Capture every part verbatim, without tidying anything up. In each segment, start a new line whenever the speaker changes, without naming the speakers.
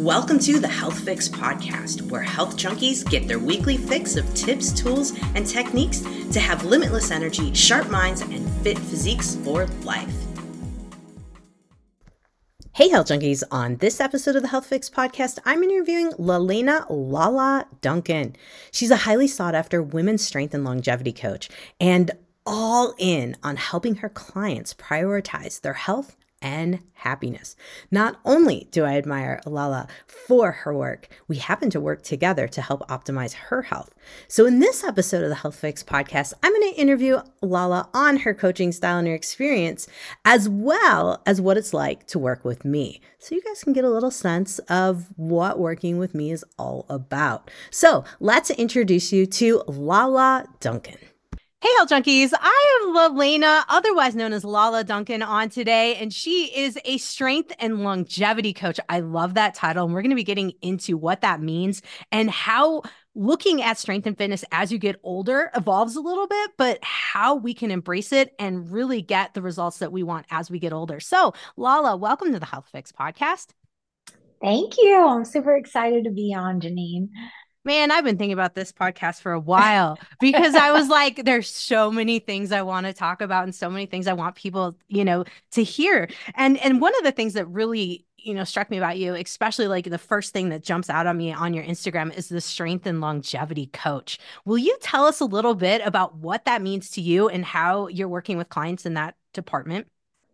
Welcome to the Health Fix Podcast, where health junkies get their weekly fix of tips, tools, and techniques to have limitless energy, sharp minds, and fit physiques for life. Hey, health junkies. On this episode of the Health Fix Podcast, I'm interviewing Lalena Lala Duncan. She's a highly sought after women's strength and longevity coach and all in on helping her clients prioritize their health and happiness. Not only do I admire Lala for her work, we happen to work together to help optimize her health. So in this episode of the Health Fix Podcast, I'm going to interview Lala on her coaching style and her experience, as well as what it's like to work with me. So you guys can get a little sense of what working with me is all about. So let's introduce you to Lala Duncan. Hey, health junkies. I have Lalena, otherwise known as Lala Duncan, on today, and she is a strength and longevity coach. I love that title, and we're going to be getting into what that means and how looking at strength and fitness as you get older evolves a little bit, but how we can embrace it and really get the results that we want as we get older. So, Lala, welcome to the Health Fix Podcast.
Thank you. I'm super excited to be on, Janine.
Man, I've been thinking about this podcast for a while because I was like, there's so many things I want to talk about and so many things I want people, you know, to hear. And and one of the things that really, you know, struck me about you, especially like the first thing that jumps out on me on your Instagram, is the strength and longevity coach. Will you tell us a little bit about what that means to you and how you're working with clients in that department?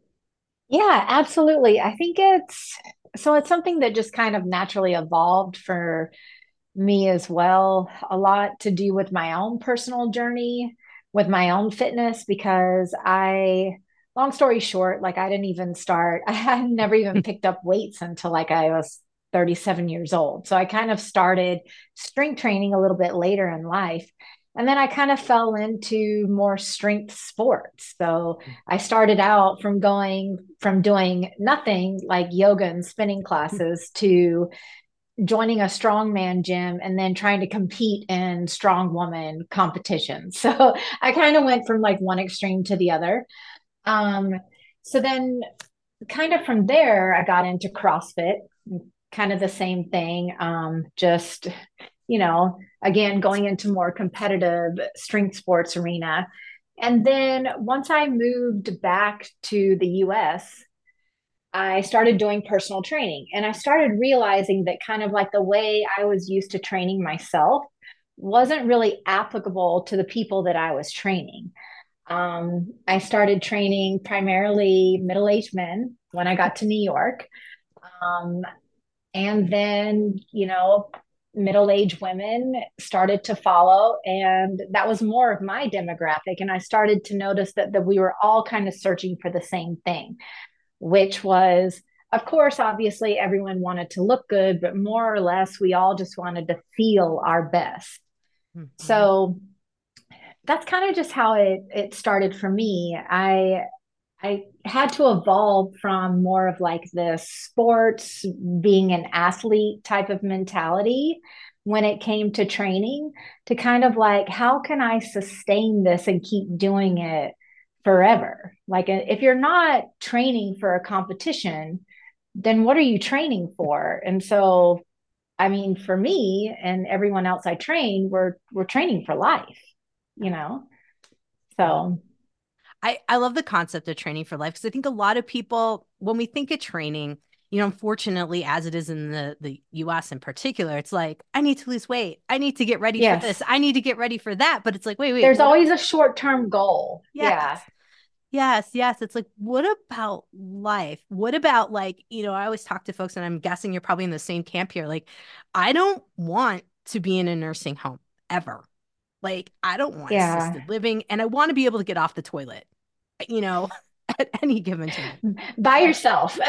Yeah, absolutely. I think it's so it's something that just kind of naturally evolved for me as well. A lot to do with my own personal journey, with my own fitness, because I, long story short, like I didn't even start, I had never even picked up weights until like I was thirty-seven years old. So I kind of started strength training a little bit later in life. And then I kind of fell into more strength sports. So I started out from going from doing nothing like yoga and spinning classes to joining a strongman gym and then trying to compete in strong woman competitions. So I kind of went from like one extreme to the other. Um, so then kind of from there, I got into CrossFit, kind of the same thing. Um, just, you know, again, going into more competitive strength sports arena. And then once I moved back to the U S, I started doing personal training, and I started realizing that kind of like the way I was used to training myself wasn't really applicable to the people that I was training. Um, I started training primarily middle-aged men when I got to New York. Um, and then, you know, middle-aged women started to follow, and that was more of my demographic. And I started to notice that, that we were all kind of searching for the same thing, which was, of course, obviously everyone wanted to look good, but more or less we all just wanted to feel our best. Mm-hmm. So that's kind of just how it it started for me. I I had to evolve from more of like the sports, being an athlete type of mentality when it came to training, to kind of like, how can I sustain this and keep doing it forever? Like, if you're not training for a competition, then what are you training for? And so, I mean, for me and everyone else I train, we're we're training for life, you know? So
I, I love the concept of training for life, because I think a lot of people, when we think of training, you know, unfortunately, as it is in the, the U S in particular, it's like, I need to lose weight. I need to get ready yes. for this. I need to get ready for that. But it's like, wait, wait.
There's always a short-term goal.
Yes.
Yeah.
Yes, yes. It's like, what about life? What about, like, you know, I always talk to folks, and I'm guessing you're probably in the same camp here. Like, I don't want to be in a nursing home ever. Like, I don't want yeah. assisted living, and I want to be able to get off the toilet, you know, at any given time.
By yourself.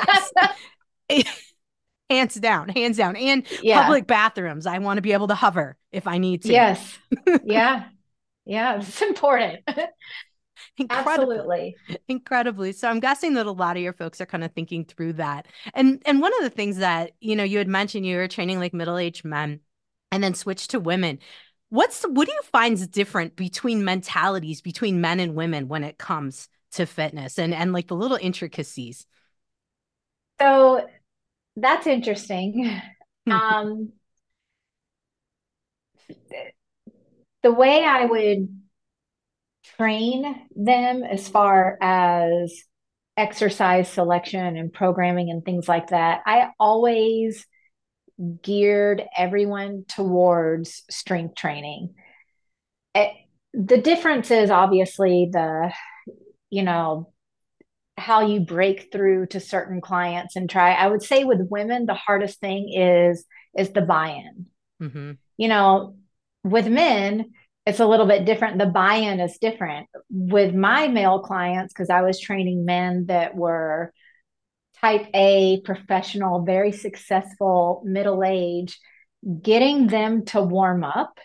Hands down, hands down. And yeah. public bathrooms. I want to be able to hover if I need to.
Yes. Yeah. Yeah. It's important.
Incredibly.
Absolutely.
Incredibly. So I'm guessing that a lot of your folks are kind of thinking through that. And and one of the things that, you know, you had mentioned, you were training like middle-aged men and then switched to women. What's what do you find is different between mentalities between men and women when it comes to fitness and, and like the little intricacies?
So That's interesting. Um, the way I would train them as far as exercise selection and programming and things like that, I always geared everyone towards strength training. It, the difference is obviously the, you know, how you break through to certain clients and try. I would say with women, the hardest thing is is the buy-in.
Mm-hmm.
You know, with men, it's a little bit different. The buy-in is different. With my male clients, because I was training men that were type A, professional, very successful, middle age, getting them to warm up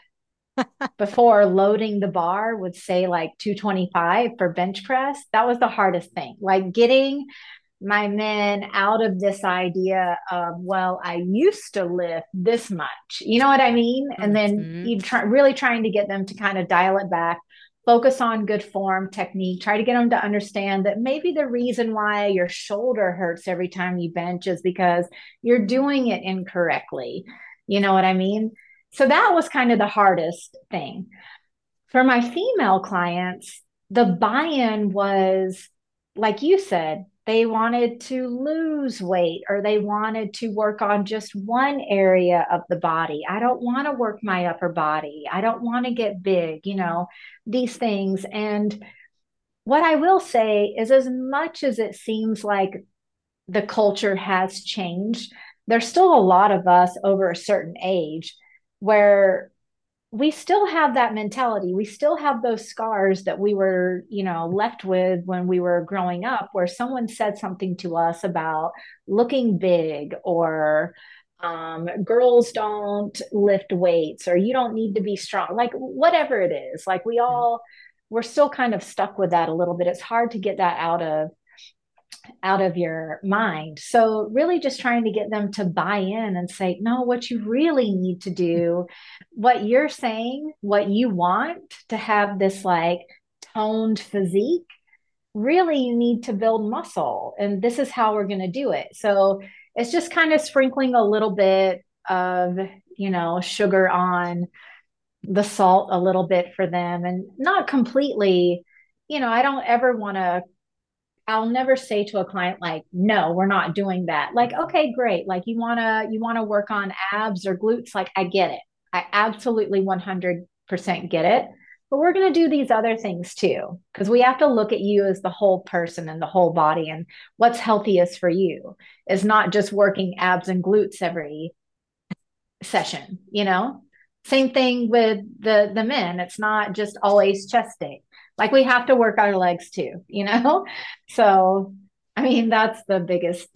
before loading the bar would say like two twenty-five for bench press. That was the hardest thing. Like getting my men out of this idea of, well, I used to lift this much. You know what I mean? And then
Mm-hmm.
you try really trying to get them to kind of dial it back, focus on good form technique, try to get them to understand that maybe the reason why your shoulder hurts every time you bench is because you're doing it incorrectly. You know what I mean? So that was kind of the hardest thing. For my female clients, the buy in was, like you said, they wanted to lose weight or they wanted to work on just one area of the body. I don't want to work my upper body. I don't want to get big, you know, these things. And what I will say is, as much as it seems like the culture has changed, there's still a lot of us over a certain age where we still have that mentality. We still have those scars that we were, you know, left with when we were growing up, where someone said something to us about looking big or um, girls don't lift weights or you don't need to be strong, like whatever it is. Like we
Yeah.
all, we're still kind of stuck with that a little bit. It's hard to get that out of out of your mind. So, really, just trying to get them to buy in and say, no, what you really need to do, what you're saying, what you want to have this like toned physique, really, you need to build muscle. And this is how we're going to do it. So, it's just kind of sprinkling a little bit of, you know, sugar on the salt a little bit for them and not completely. You know, I don't ever want to I'll never say to a client like, no, we're not doing that. Like, okay, great. Like you want to you want to work on abs or glutes, like I get it. I absolutely one hundred percent get it. But we're going to do these other things too because we have to look at you as the whole person and the whole body and what's healthiest for you is not just working abs and glutes every session, you know? Same thing with the the men. It's not just always chest day. Like we have to work our legs too, you know? So, I mean, that's the biggest.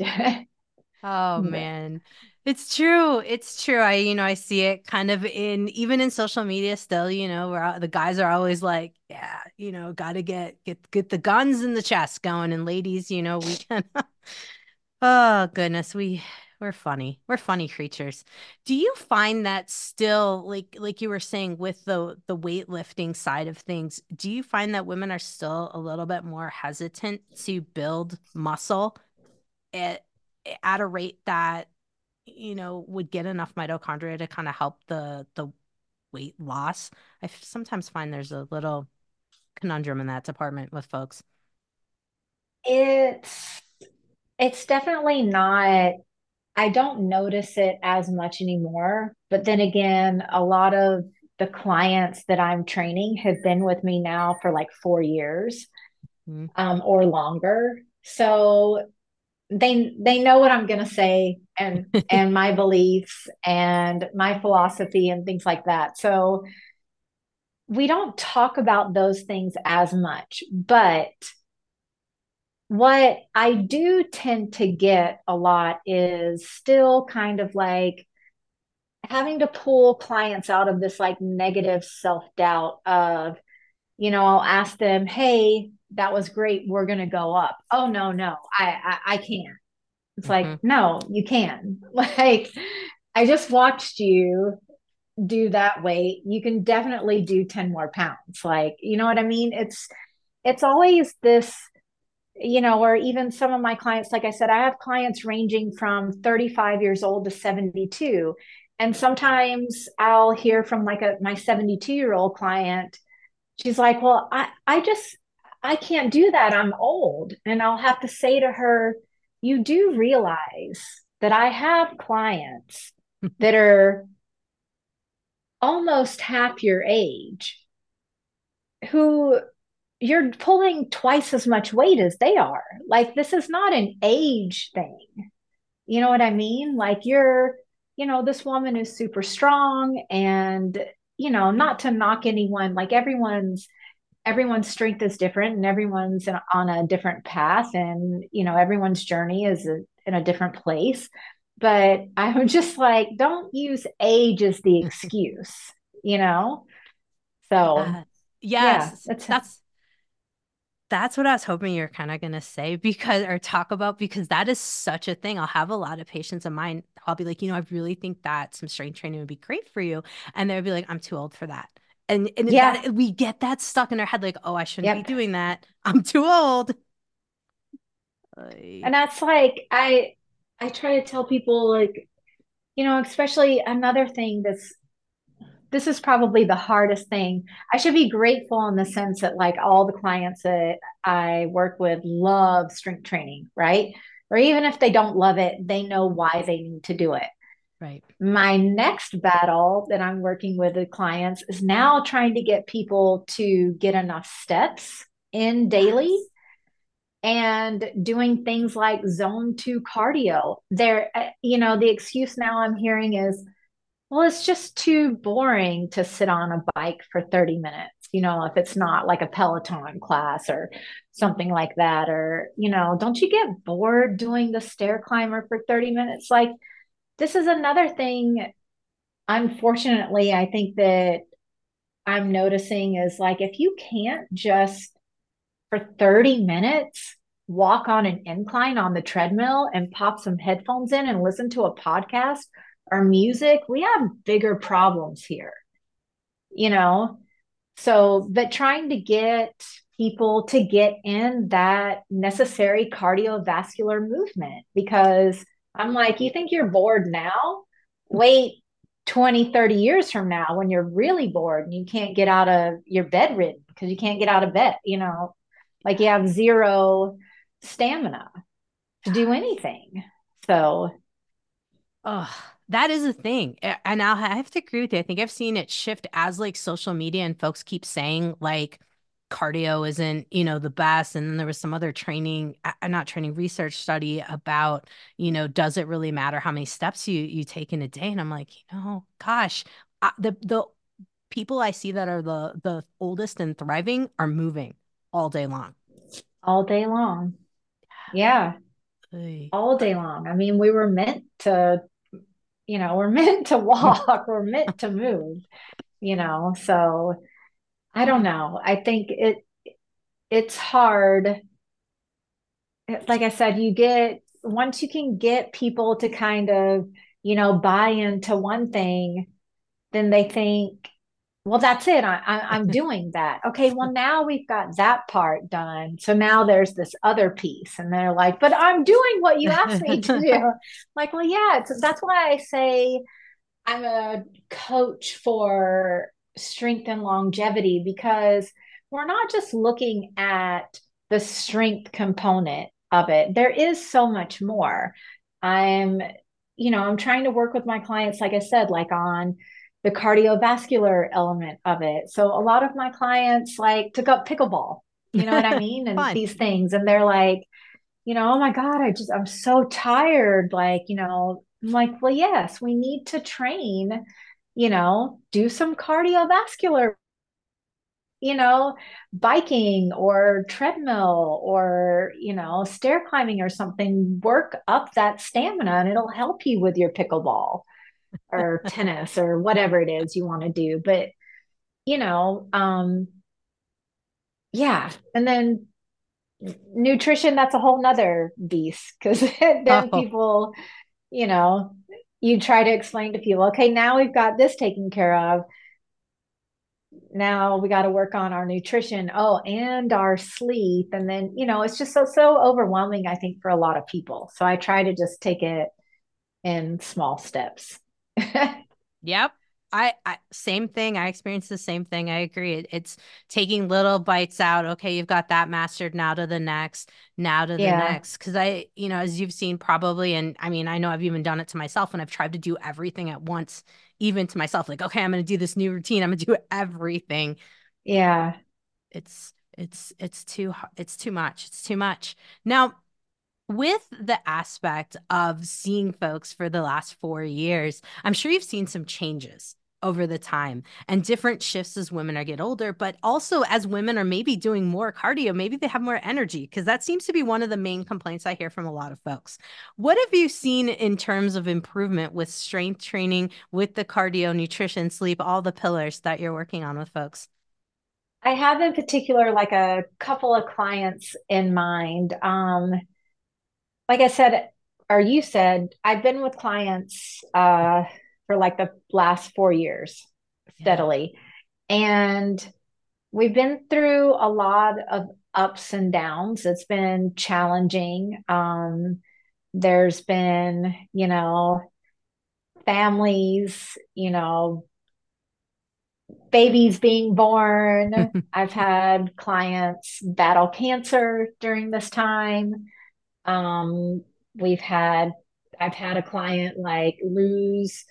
Oh man. It's true. It's true. I, you know, I see it kind of in even in social media still, you know, where the guys are always like, yeah, you know, got to get get get the guns in the chest going and ladies, you know, we can Oh goodness, we we're funny. We're funny creatures. Do you find that still like like you were saying with the the weightlifting side of things, do you find that women are still a little bit more hesitant to build muscle at at a rate that you know would get enough mitochondria to kind of help the the weight loss? I f- sometimes find there's a little conundrum in that department with folks.
it's it's definitely not. I don't notice it as much anymore. But then again, a lot of the clients that I'm training have been with me now for like four years
Mm.
um, or longer. So they they know what I'm going to say and and my beliefs and my philosophy and things like that. So we don't talk about those things as much, but what I do tend to get a lot is still kind of like having to pull clients out of this like negative self-doubt of, you know, I'll ask them, hey, that was great, we're going to go up. Oh no, no, I, I I can't. It's
Mhm.
like, no, you can. Like, I just watched you do that weight. You can definitely do ten more pounds. Like, you know what I mean? It's it's always this. you know, or even some of my clients, like I said, I have clients ranging from thirty-five years old to seventy-two. And sometimes I'll hear from like a my seventy-two year old client, she's like, well, I, I just, I can't do that. I'm old. And I'll have to say to her, you do realize that I have clients that are almost half your age who you're pulling twice as much weight as they are. Like, this is not an age thing. You know what I mean? Like, you're, you know, this woman is super strong and, you know, not to knock anyone, like everyone's, everyone's strength is different and everyone's in, on a different path and, you know, everyone's journey is a, in a different place. But I'm just like, don't use age as the excuse, you know? So,
Yeah.
yeah,
Yes.
that's,
That's that's what I was hoping you're kind of gonna say because or talk about because that is such a thing. I'll have a lot of patients of mine. I'll be like, you know, I really think that some strength training would be great for you. And they'll be like, I'm too old for that. And and
yeah,
that we get that stuck in our head, like, oh, I shouldn't be
yep.
doing that. I'm too old.
And
Like,
that's like, I, I try to tell people, like, you know, especially another thing that's, this is probably the hardest thing. I should be grateful in the sense that, like, all the clients that I work with love strength training, right? Or even if they don't love it, they know why they need to do it.
right.
My next battle that I'm working with the clients is now trying to get people to get enough steps in daily
Yes.
and doing things like zone two cardio. There, uh, you know, the excuse now I'm hearing is, well, it's just too boring to sit on a bike for thirty minutes, you know, if it's not like a Peloton class or something like that. Or, you know, don't you get bored doing the stair climber for thirty minutes? Like, this is another thing, unfortunately, I think that I'm noticing is like, if you can't just for thirty minutes walk on an incline on the treadmill and pop some headphones in and listen to a podcast or music, we have bigger problems here, you know? So, but trying to get people to get in that necessary cardiovascular movement because I'm like, you think you're bored now? Wait twenty, thirty years from now when you're really bored and you can't get out of your bedridden because you can't get out of bed, you know, like you have zero stamina to do anything. So,
Oh, that is a thing. A- And I'll I have to agree with you. I think I've seen it shift as like social media and folks keep saying like cardio isn't, you know, the best. And then there was some other training, uh, not training research study about, you know, does it really matter how many steps you you take in a day? And I'm like, you know, gosh, I, the the people I see that are the the oldest and thriving are moving all day long.
all day long. Yeah,
Oy.
all day long. I mean, we were meant to, you know, we're meant to walk, we're meant to move, you know. So I don't know. I think it it's hard. Like I said, you get once you can get people to kind of, you know, buy into one thing, then they think, well, that's it. I, I, I'm doing that. Okay, well, now we've got that part done. So now there's this other piece. And they're like, but I'm doing what you asked me to do. Like, well, yeah, it's, that's why I say I'm a coach for strength and longevity because we're not just looking at the strength component of it. There is so much more. I'm, you know, I'm trying to work with my clients, like I said, like on the cardiovascular element of it. So a lot of my clients like took up pickleball, you know what I mean? And
Fun.
these things, and they're like, you know, oh my God, I just, I'm so tired. Like, you know, I'm like, well, yes, we need to train, you know, do some cardiovascular, you know, biking or treadmill or, you know, stair climbing or something, work up that stamina and it'll help you with your pickleball or tennis or whatever it is you want to do. But, you know, um, yeah. And then nutrition, that's a whole nother beast because then
Oh,
people, you know, you try to explain to people, okay, now we've got this taken care of. now we got to work on our nutrition. Oh, and our sleep. And then, you know, it's just so, so overwhelming, I think, for a lot of people. So I try to just take it in small steps.
Yep. I, I same thing. I experienced the same thing. I agree. It, it's taking little bites out. Okay, you've got that mastered. Now to the next. Now to the
Yeah.
next. Because I, you know, as you've seen probably, and I mean, I know I've even done it to myself when I've tried to do everything at once, even to myself. Like, okay, I'm going to do this new routine. I'm going to do everything.
Yeah.
It's it's it's too h- it's too much. It's too much. Now, with the aspect of seeing folks for the last four years, I'm sure you've seen some changes over the time and different shifts as women are get older, but also as women are maybe doing more cardio, maybe they have more energy because that seems to be one of the main complaints I hear from a lot of folks. What have you seen in terms of improvement with strength training, with the cardio, nutrition, sleep, all the pillars that you're working on with folks?
I have in particular like a couple of clients in mind. Um, like I said, or you said, I've been with clients uh, for like the last four years
Yeah.
steadily. And we've been through a lot of ups and downs. It's been challenging. Um, there's been, you know, families, you know, babies being born. I've had clients battle cancer during this time. Um, we've had, I've had a client like lose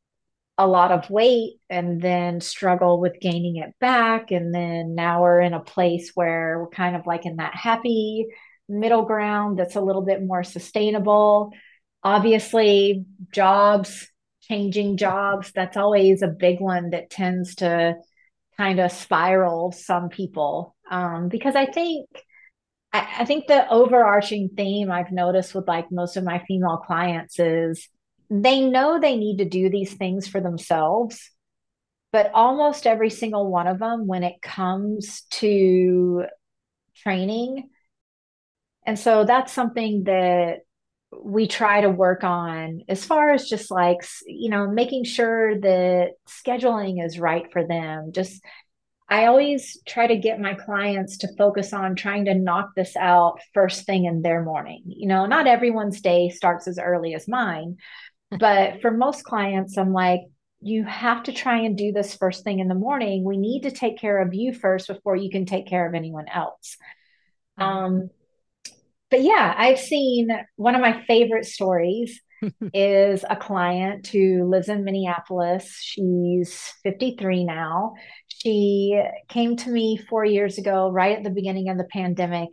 a lot of weight and then struggle with gaining it back. And then now we're in a place where we're kind of like in that happy middle ground that's a little bit more sustainable. Obviously, jobs, changing jobs, that's always a big one that tends to kind of spiral some people. Um, because I think I, I think the overarching theme I've noticed with like most of my female clients is they know they need to do these things for themselves, but almost every single one of them, when it comes to training, and so that's something that we try to work on as far as just like, you know, making sure that scheduling is right for them. Just I always try to get my clients to focus on trying to knock this out first thing in their morning. You know, not everyone's day starts as early as mine, but for most clients, I'm like, you have to try and do this first thing in the morning. We need to take care of you first before you can take care of anyone else.
Mhm.
Um, but yeah, I've seen one of my favorite stories is a client who lives in Minneapolis. She's fifty-three now. She came to me four years ago, right at the beginning of the pandemic,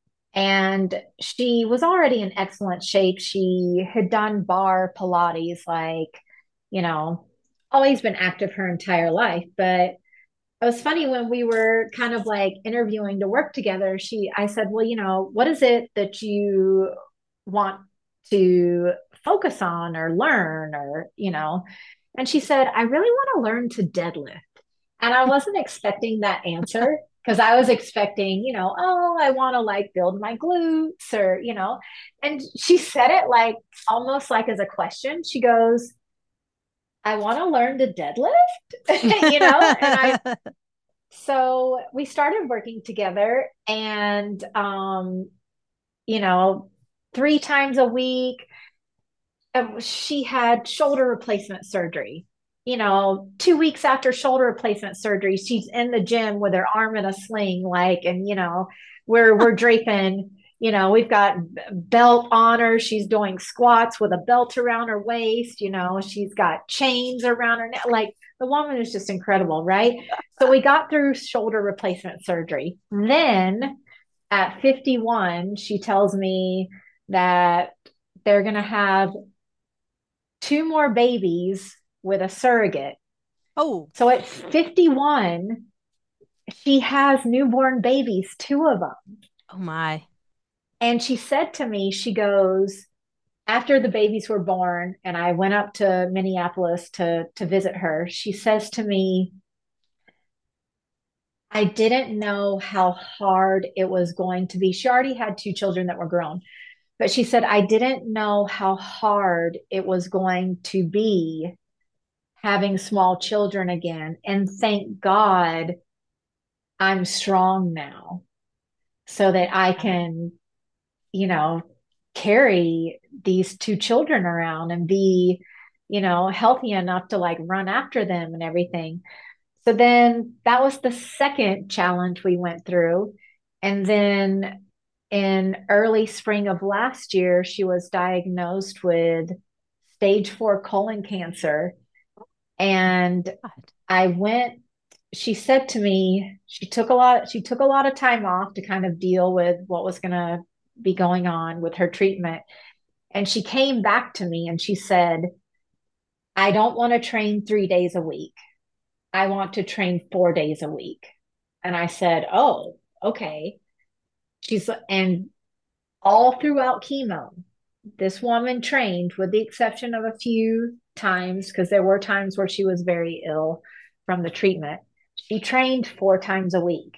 and she was already in excellent shape. She had done bar Pilates, like, you know, always been active her entire life. But it was funny when we were kind of like interviewing to work together. She, I said, well, you know, what is it that you want to focus on or learn or, you know, and she said, I really want to learn to deadlift. And I wasn't expecting that answer because I was expecting, you know, oh, I want to like build my glutes or, you know, and she said it like almost like as a question. She goes, I want to learn to deadlift, you know, and I, so we started working together and, um, you know, three times a week, uh, she had shoulder replacement surgery. You know, two weeks after shoulder replacement surgery, she's in the gym with her arm in a sling, like, and you know, we're we're draping. You know, we've got belt on her. She's doing squats with a belt around her waist. You know, she's got chains around her neck. Like the woman is just incredible, right? So we got through shoulder replacement surgery. Then at fifty-one, she tells me that they're going to have two more babies with a surrogate.
Oh,
So at fifty-one, she has newborn babies, two of them.
oh my.
And she said to me, she goes, after the babies were born, and I went up to Minneapolis to, to visit her, she says to me, I didn't know how hard it was going to be. She already had two children that were grown, but she said, I didn't know how hard it was going to be having small children again. And thank God I'm strong now so that I can, you know, carry these two children around and be, you know, healthy enough to like run after them and everything. So then that was the second challenge we went through. And then in early spring of last year, she was diagnosed with stage four colon cancer. And
God.
I went, she said to me, she took a lot, she took a lot of time off to kind of deal with what was going to be going on with her treatment. And she came back to me and she said, I don't want to train three days a week. I want to train four days a week. And I said, oh, okay. She's, and all throughout chemo, this woman trained with the exception of a few times, because there were times where she was very ill from the treatment. She trained four times a week.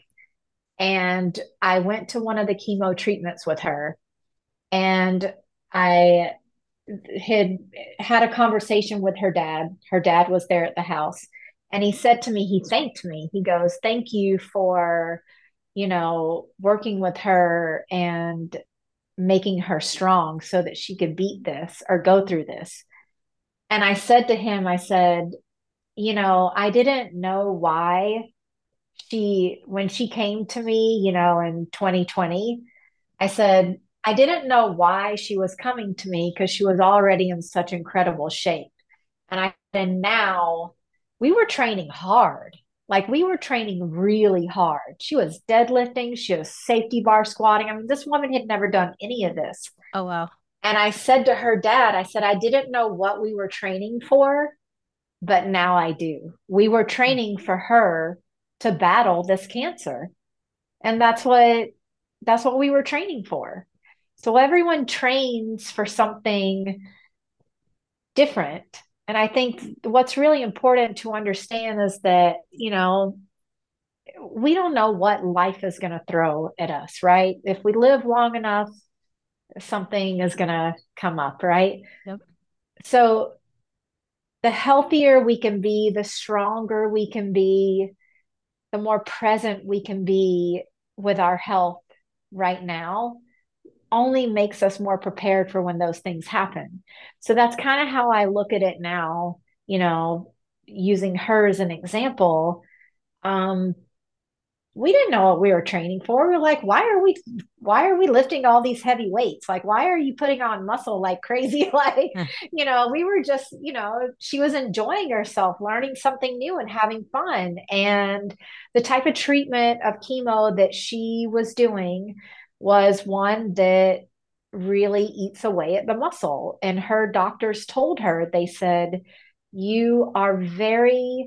And I went to one of the chemo treatments with her and I had had a conversation with her dad. Her dad was there at the house. And he said to me, he thanked me. He goes, thank you for, you know, working with her and making her strong so that she could beat this or go through this. And I said to him, I said, you know, I didn't know why she, when she came to me, you know, in twenty twenty, I said, I didn't know why she was coming to me because she was already in such incredible shape. And I, and now we were training hard. Like we were training really hard. She was deadlifting, she was safety bar squatting. I mean, this woman had never done any of this.
Oh, wow.
And I said to her dad, I said, I didn't know what we were training for, but now I do. We were training for her to battle this cancer. And that's what that's what we were training for. So everyone trains for something different. And I think what's really important to understand is that, you know, we don't know what life is going to throw at us, right? If we live long enough, something is going to come up, right?
Yep.
So the healthier we can be, the stronger we can be, the more present we can be with our health right now only makes us more prepared for when those things happen. So that's kind of how I look at it now, you know, using her as an example. Um, we didn't know what we were training for. We are like, why are we why are we lifting all these heavy weights? Like, why are you putting on muscle like crazy? Like, you know, we were just, you know, she was enjoying herself, learning something new and having fun. And the type of treatment of chemo that she was doing was one that really eats away at the muscle. And her doctors told her, they said, you are very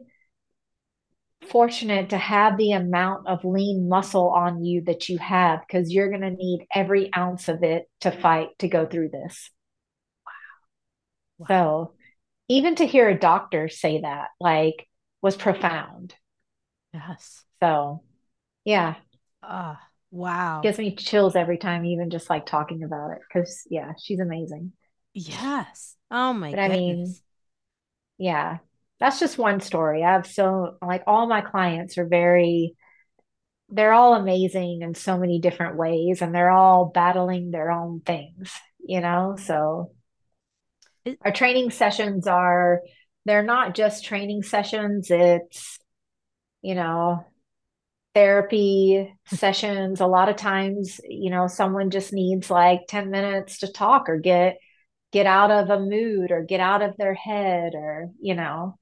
fortunate to have the amount of lean muscle on you that you have because you're going to need every ounce of it to fight to go through this.
Wow.
So, even to hear a doctor say that, like, was profound.
Yes.
So, yeah,
Oh, wow.
gives me chills every time, even just like talking about it. Because, yeah, she's amazing.
Yes. Oh my
But I mean,
goodness.
yeah, that's just one story. I have so, like, all my clients are very, they're all amazing in so many different ways and they're all battling their own things, you know? So
It,
our training sessions are, they're not just training sessions, it's, you know, therapy sessions. A lot of times, you know, someone just needs like ten minutes to talk or get get out of a mood or get out of their head or, you know.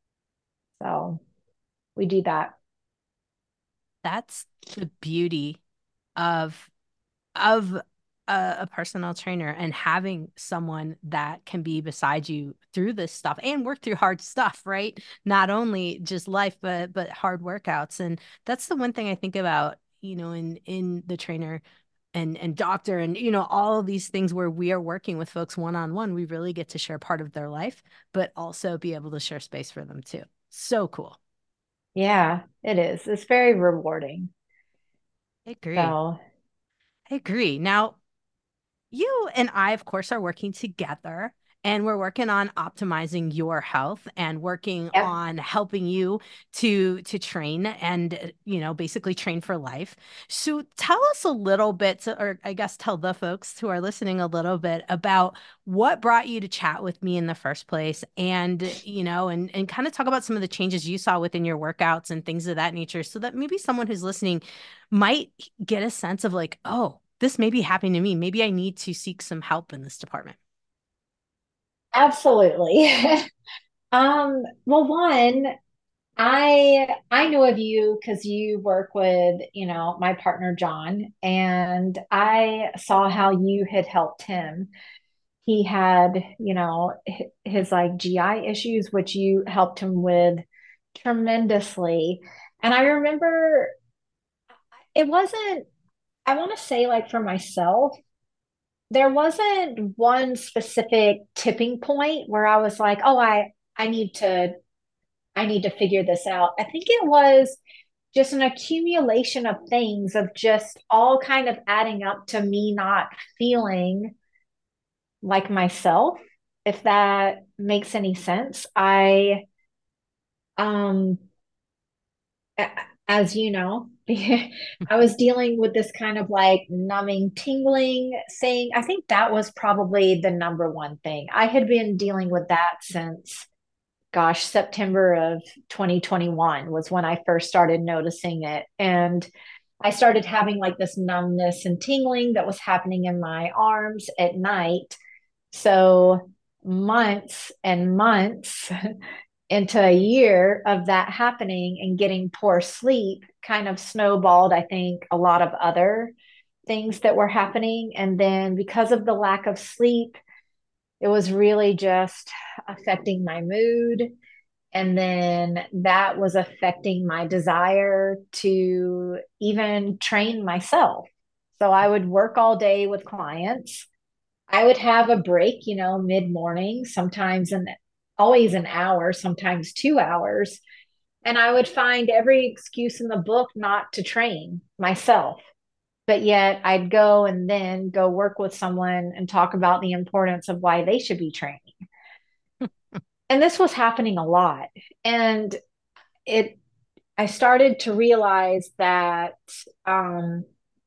So we do that.
that's the beauty of of a, a personal trainer and having someone that can be beside you through this stuff and work through hard stuff, right? Not only just life, but but hard workouts. And that's the one thing I think about, you know, in in the trainer and and doctor and you know all of these things where we are working with folks one on one, we really get to share part of their life, but also be able to share space for them too. So cool.
Yeah, it is. It's very rewarding.
I agree.
So
I agree. Now, you and I, of course, are working together. and we're working on optimizing your health and working
Yep.
on helping you to to train and, you know, basically train for life. So tell us a little bit, or I guess tell the folks who are listening a little bit about what brought you to chat with me in the first place, and, you know, and and kind of talk about some of the changes you saw within your workouts and things of that nature, so that maybe someone who's listening might get a sense of like, oh, this may be happening to me. Maybe I need to seek some help in this department.
Absolutely. Um, well, one, I I know of you because you work with, you know, my partner John, and I saw how you had helped him. He had, you know, h- his like G I issues, which you helped him with tremendously. And I remember it wasn't, I want to say like for myself, there wasn't one specific tipping point where I was like, oh, I I need to I need to figure this out. I think it was just an accumulation of things of just all kind of adding up to me not feeling like myself, if that makes any sense. I um as you know, I was dealing with this kind of like numbing, tingling thing. I think that was probably the number one thing. I had been dealing with that since, gosh, September of twenty twenty-one was when I first started noticing it. And I started having like this numbness and tingling that was happening in my arms at night. So, months and months into a year of that happening and getting poor sleep kind of snowballed, I think, a lot of other things that were happening. And then because of the lack of sleep, it was really just affecting my mood. And then that was affecting my desire to even train myself. So I would work all day with clients. I would have a break, you know, mid morning, sometimes an always an hour, sometimes two hours. And I would find every excuse in the book not to train myself. But yet I'd go and then go work with someone and talk about the importance of why they should be training. And this was happening a lot. And it, I started to realize that um,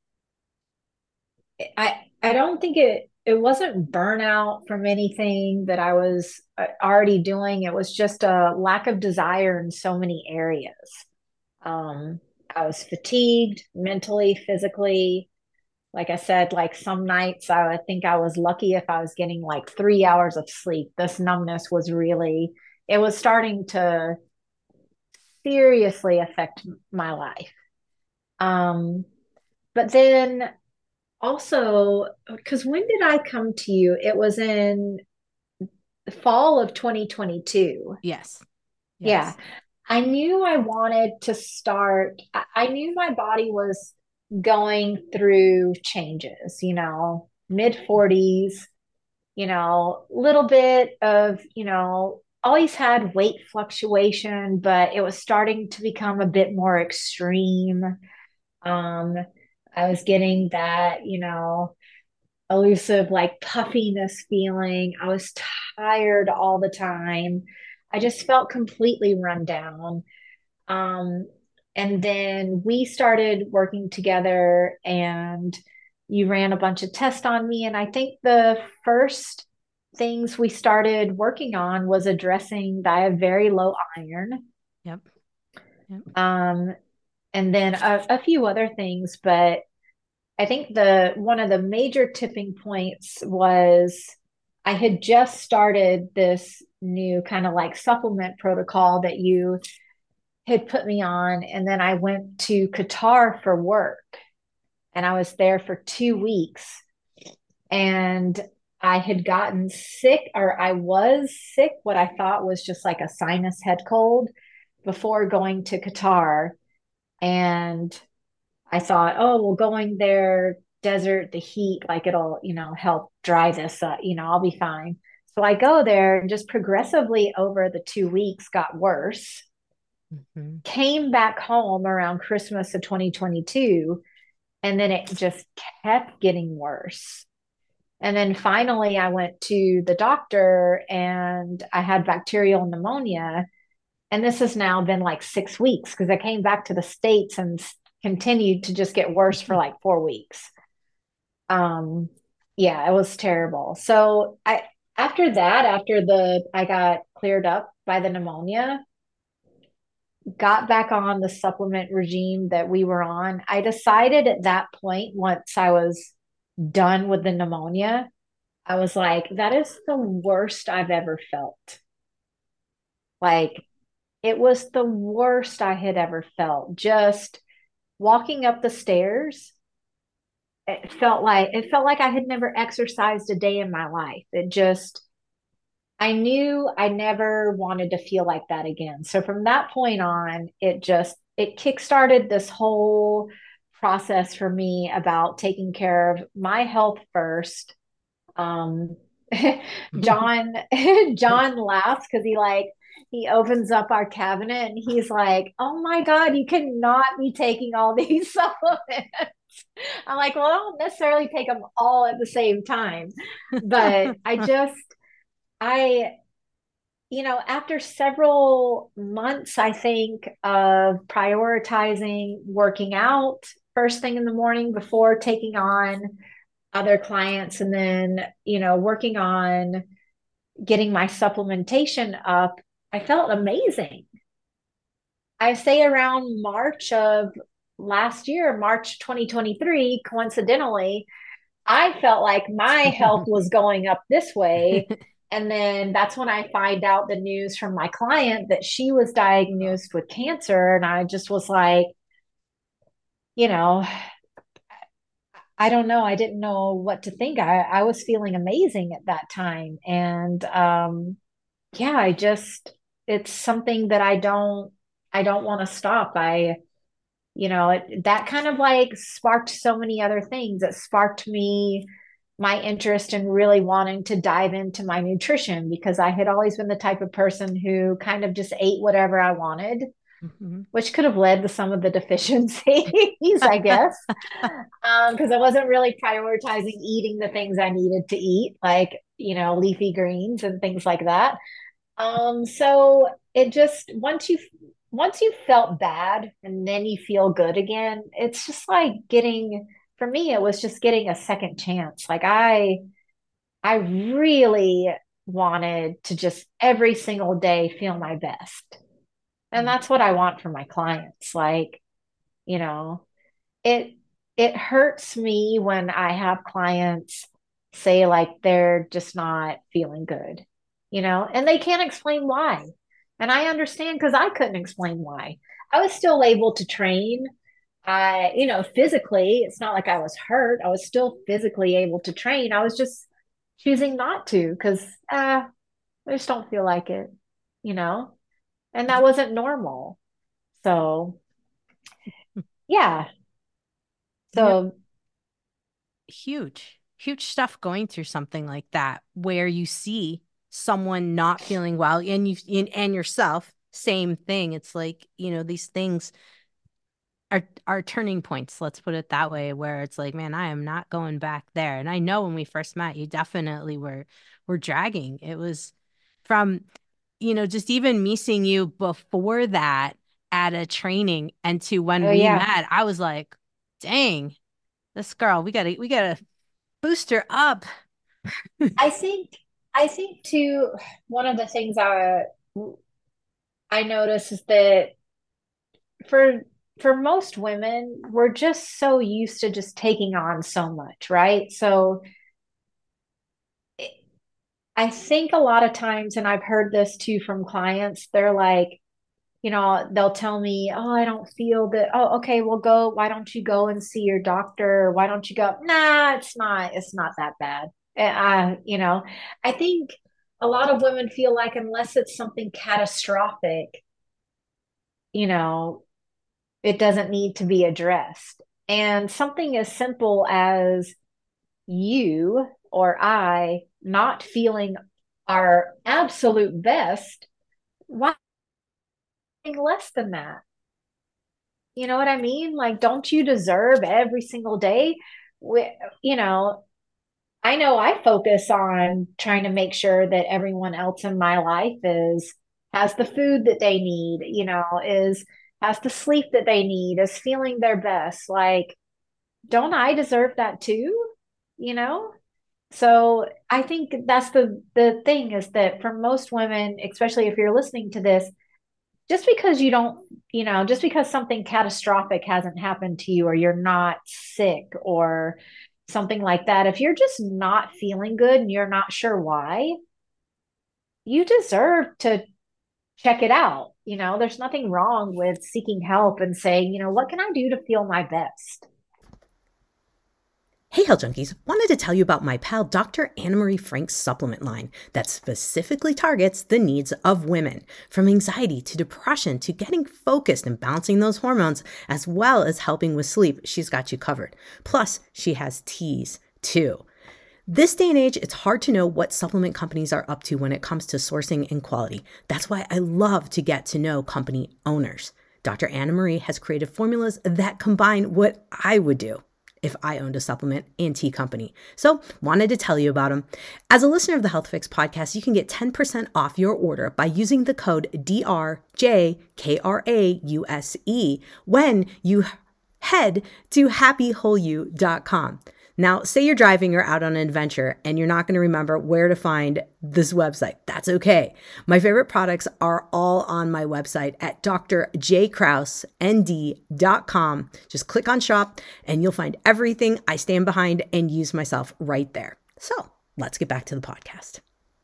I I don't think it it wasn't burnout from anything that I was uh, already doing. It was just a lack of desire in so many areas. Um, I was fatigued mentally, physically. Like I said, like some nights I would think I was lucky if I was getting like three hours of sleep. This numbness was really, it was starting to seriously affect my life. Um, but then also, because when did I come to you? It was in the fall of twenty twenty-two.
Yes.
Yeah.
Yes.
I knew I wanted to start, I, I knew my body was going through changes, you know, mid forties, you know, little bit of, you know, always had weight fluctuation, but it was starting to become a bit more extreme. Um, I was getting that, you know, elusive, like puffiness feeling. I was tired all the time. I just felt completely run down. Um, and then we started working together, and you ran a bunch of tests on me. And I think the first things we started working on was addressing that I have very low iron.
Yep. Yep.
Um, and then a, a few other things, but I think the one of the major tipping points was I had just started this new kind of like supplement protocol that you had put me on. And then I went to Qatar for work, and I was there for two weeks. And I had gotten sick, or I was sick, what I thought was just like a sinus head cold before going to Qatar. And I thought, oh, well, going there, desert, the heat, like it'll, you know, help dry this up, you know, I'll be fine. So I go there and just progressively over the two weeks got worse.
Mhm.
Came back home around Christmas of twenty twenty-two, and then it just kept getting worse. And then finally, I went to the doctor and I had bacterial pneumonia. And this has now been like six weeks because I came back to the States and continued to just get worse for like four weeks. Um, yeah, it was terrible. So I after that, after the I got cleared up by the pneumonia, got back on the supplement regime that we were on. I decided at that point, once I was done with the pneumonia, I was like, that is the worst I've ever felt. Like, it was the worst I had ever felt. Just walking up the stairs, it felt like it felt like I had never exercised a day in my life. It just I knew I never wanted to feel like that again. So from that point on, it just it kickstarted this whole process for me about taking care of my health first. Um, John John laughs because he like he opens up our cabinet and he's like, "Oh my God, you cannot be taking all these supplements." I'm like, "Well, I don't necessarily take them all at the same time, but I just I you know, after several months, I think, of prioritizing working out first thing in the morning before taking on other clients, and then, you know, working on getting my supplementation up, I felt amazing. I say around March of last year, March twenty twenty-three, coincidentally, I felt like my health was going up this way. And then that's when I find out the news from my client that she was diagnosed with cancer. And I just was like, you know, I don't know. I didn't know what to think. I, I was feeling amazing at that time. And um, yeah, I just, it's something that I don't, I don't want to stop. I, you know, it, that kind of like sparked so many other things. It sparked me my interest in really wanting to dive into my nutrition because I had always been the type of person who kind of just ate whatever I wanted,
Mhm.
which could have led to some of the deficiencies, I guess, because um, I wasn't really prioritizing eating the things I needed to eat, like, you know, leafy greens and things like that. Um, so it just once you once you felt bad and then you feel good again, it's just like getting for me, it was just getting a second chance. Like I I really wanted to just every single day feel my best. And that's what I want for my clients. Like, you know, it it hurts me when I have clients say like they're just not feeling good, you know, and they can't explain why. And I understand because I couldn't explain why. I was still able to train. I, you know, physically, it's not like I was hurt. I was still physically able to train. I was just choosing not to because uh, I just don't feel like it, you know, and that wasn't normal. So, yeah.
Yep.
So,
Huge, huge stuff going through something like that, where you see someone not feeling well and you and, and yourself, same thing. It's like, you know, these things are are turning points, let's put it that way, where it's like, man, I am not going back there. And I know when we first met, you definitely were were dragging. It was from, you know, just even me seeing you before that at a training and to when
oh,
we
yeah.
met, I was like, dang, this girl, we gotta we gotta boost her up.
I think I think too, one of the things I I notice is that for for most women, we're just so used to just taking on so much, right? So I think a lot of times, and I've heard this too from clients, they're like, you know, they'll tell me, oh, I don't feel that. Oh, okay, well, go. Why don't you go and see your doctor? Why don't you go? Nah, it's not, it's not that bad. Uh, you know, I think a lot of women feel like unless it's something catastrophic, you know, it doesn't need to be addressed. And something as simple as you or I not feeling our absolute best, why less than that? You know what I mean? Like, don't you deserve every single day? We, you know, I know I focus on trying to make sure that everyone else in my life is has the food that they need, you know, is has the sleep that they need, is feeling their best. Like, don't I deserve that too? You know? So I think that's the the thing is that for most women, especially if you're listening to this, just because you don't, you know, just because something catastrophic hasn't happened to you or you're not sick or something like that, if you're just not feeling good and you're not sure why, you deserve to check it out. You know, there's nothing wrong with seeking help and saying, you know, what can I do to feel my best?
Hey, Health Junkies, wanted to tell you about my pal Doctor Anna Marie Frank's supplement line that specifically targets the needs of women, from anxiety to depression to getting focused and balancing those hormones, as well as helping with sleep. She's got you covered. Plus, she has teas too. This day and age, it's hard to know what supplement companies are up to when it comes to sourcing and quality. That's why I love to get to know company owners. Doctor Anna Marie has created formulas that combine what I would do if I owned a supplement and tea company. So wanted to tell you about them. As a listener of the Health Fix podcast, you can get ten percent off your order by using the code D R J K R A U S E when you head to happy whole you dot com. Now, say you're driving or out on an adventure and you're not going to remember where to find this website. That's okay. My favorite products are all on my website at d r j kraus n d dot com. Just click on shop and you'll find everything I stand behind and use myself right there. So let's get back to the podcast.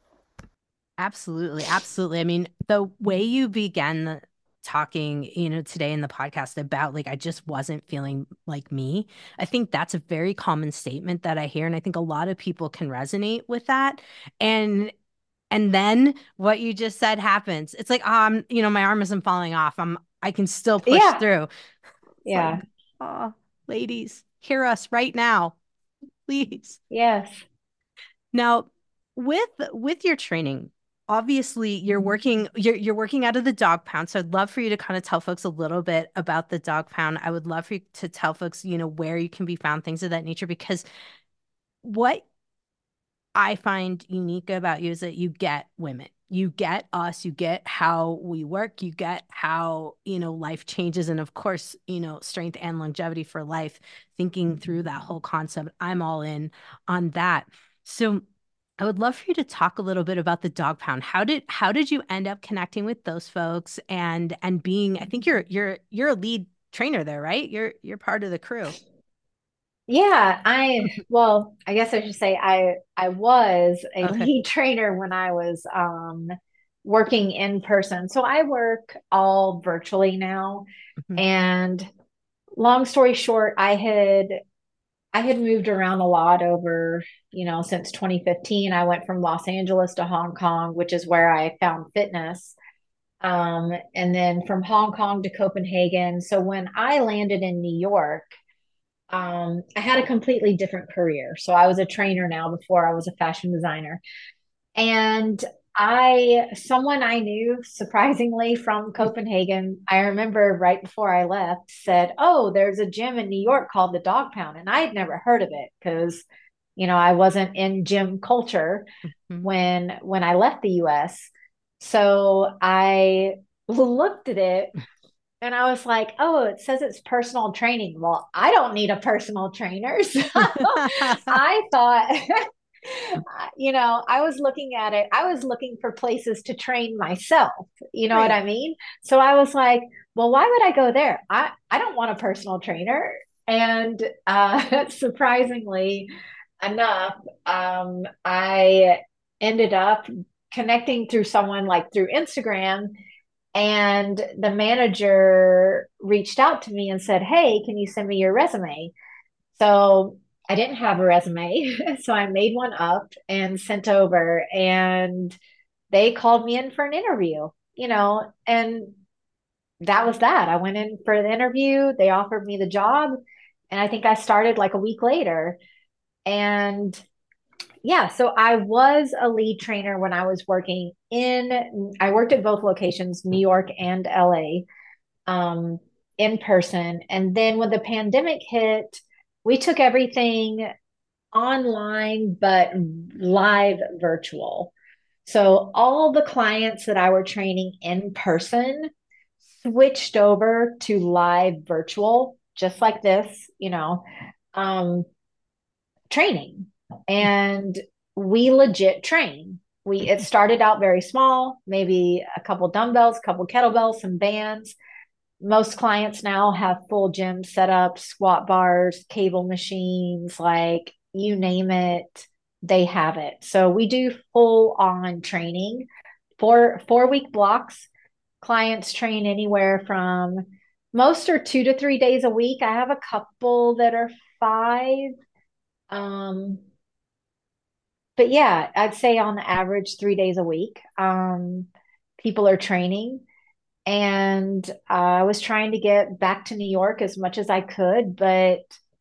Absolutely. Absolutely. I mean, the way you began the talking, you know, today in the podcast about like, I just wasn't feeling like me. I think that's a very common statement that I hear. And I think a lot of people can resonate with that. And, and then what you just said happens. It's like, um, you know, my arm isn't falling off. I'm, I can still push
Yeah.
through. It's
Yeah.
like, oh, ladies, hear us right now, please.
Yes.
Now, with with your training, obviously you're working you're you're working out of the dog pound. So I'd love for you to kind of tell folks a little bit about the dog pound. I would love for you to tell folks, you know, where you can be found, things of that nature, because what I find unique about you is that you get women. You get us, you get how we work, you get how, you know, life changes. And of course, you know, strength and longevity for life, thinking through that whole concept. I'm all in on that. So I would love for you to talk a little bit about the dog pound. How did how did you end up connecting with those folks and and being, I think you're you're you're a lead trainer there, right? You're you're part of the crew.
Yeah, I well, I guess I should say I I was a
Okay.
lead trainer when I was um working in person. So I work all virtually now.
Mhm.
And long story short, I had I had moved around a lot over, you know, since twenty fifteen. I went from Los Angeles to Hong Kong, which is where I found fitness. Um, and then from Hong Kong to Copenhagen. So when I landed in New York, um, I had a completely different career. So I was a trainer now before I was a fashion designer. And I, someone I knew surprisingly from Copenhagen, I remember right before I left said, "Oh, there's a gym in New York called the Dog Pound." And I had never heard of it because, you know, I wasn't in gym culture
Mhm.
when when I left the U S. So I looked at it and I was like, "Oh, it says it's personal training." Well, I don't need a personal trainer. So I thought, you know, I was looking at it, I was looking for places to train myself. You know what
Right.
I mean? So I was like, well, why would I go there? I, I don't want a personal trainer. And uh, surprisingly enough, um, I ended up connecting through someone like through Instagram, and the manager reached out to me and said, "Hey, can you send me your resume?" So I didn't have a resume. So I made one up and sent over, and they called me in for an interview, you know, and that was that. I went in for the interview. They offered me the job. And I think I started like a week later. And yeah, so I was a lead trainer when I was working in, I worked at both locations, New York and L A, um, in person. And then when the pandemic hit, we took everything online, but live virtual. So all the clients that I were training in person switched over to live virtual, just like this, you know, um, training. And we legit train. We it started out very small, maybe a couple dumbbells, a couple kettlebells, some bands. Most clients now have full gym setups, squat bars, cable machines, like you name it, they have it. So we do full on training. Four four week blocks. Clients train anywhere from most are two to three days a week. I have a couple that are five. Um, but yeah, I'd say on the average three days a week. Um, people are training. And uh, I was trying to get back to New York as much as I could, but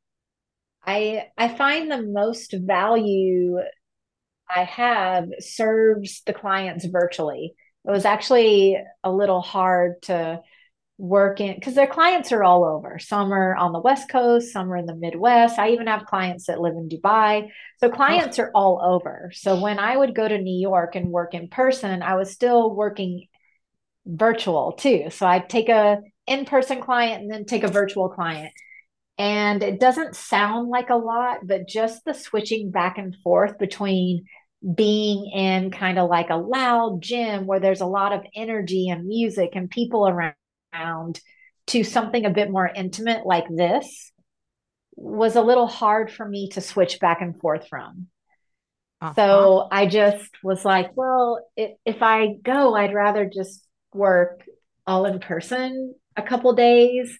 I I find the most value I have serves the clients virtually. It was actually a little hard to work in because their clients are all over. Some are on the West Coast, some are in the Midwest. I even have clients that live in Dubai. So
Oh,
clients are all over. So when I would go to New York and work in person, I was still working virtual too. So I'd take a in-person client and then take a virtual client. And it doesn't sound like a lot, but just the switching back and forth between being in kind of like a loud gym where there's a lot of energy and music and people around to something a bit more intimate like this was a little hard for me to switch back and forth from.
uh-huh.
So I just was like, well, if, if I go, I'd rather just work all in person a couple days.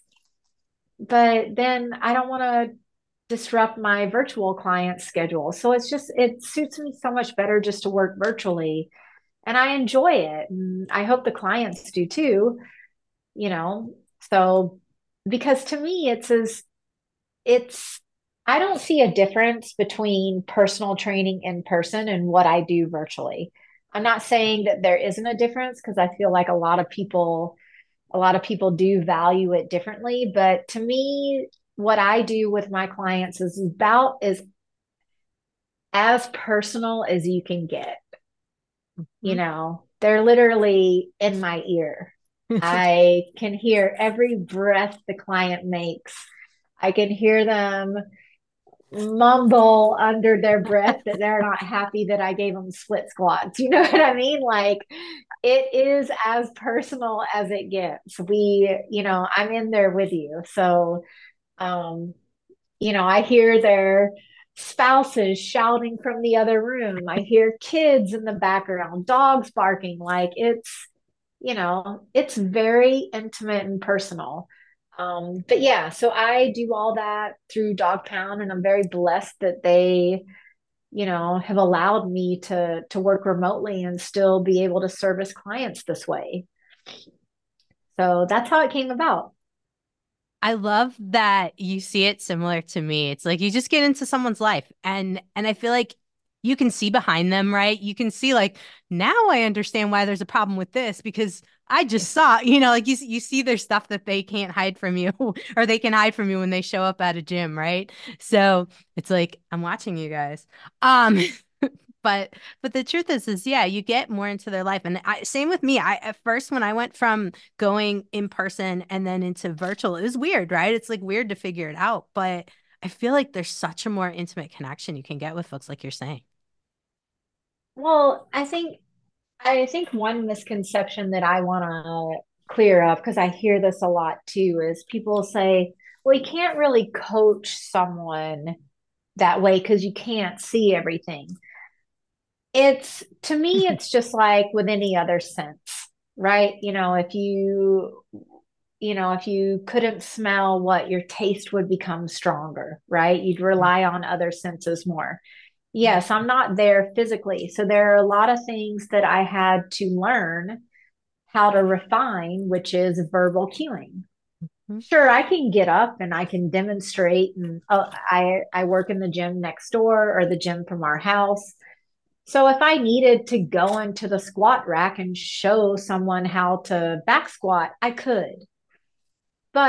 But then I don't want to disrupt my virtual client schedule. So it's just, it suits me so much better just to work virtually. And I enjoy it. And I hope the clients do too, you know. So, because to me, it's as, it's, I don't see a difference between personal training in person and what I do virtually. I'm not saying that there isn't a difference because I feel like a lot of people a lot of people do value it differently, but to me what I do with my clients is about as as personal as you can get. You know, they're literally in my ear. I can hear every breath the client makes. I can hear them mumble under their breath that they're not happy that I gave them split squats. You know what I mean? Like it is as personal as it gets. We, you know, I'm in there with you. So, um, you know, I hear their spouses shouting from the other room. I hear kids in the background, dogs barking. Like it's, you know, it's very intimate and personal. Um, but yeah, so I do all that through Dog Pound, and I'm very blessed that they, you know, have allowed me to to work remotely and still be able to service clients this way. So that's how it came about.
I love that you see it similar to me. It's like you just get into someone's life and and I feel like you can see behind them, right? You can see like now I understand why there's a problem with this because I just saw, you know, like you you see their stuff that they can't hide from you or they can hide from you when they show up at a gym, right? So it's like I'm watching you guys. Um But but the truth is is yeah, you get more into their life. And I, same with me. I at first when I went from going in person and then into virtual, it was weird, right? It's like weird to figure it out, but I feel like there's such a more intimate connection you can get with folks like you're saying.
Well, I think I think one misconception that I want to clear up because I hear this a lot too is people say, well, you can't really coach someone that way because you can't see everything. It's to me, it's just like with any other sense, right? You know, if you, you know, if you couldn't smell what your taste would become stronger, right? You'd rely on other senses more. Yes, I'm not there physically. So there are a lot of things that I had to learn how to refine, which is verbal cueing.
Mhm.
Sure, I can get up and I can demonstrate, and uh, I I work in the gym next door or the gym from our house. So if I needed to go into the squat rack and show someone how to back squat, I could. But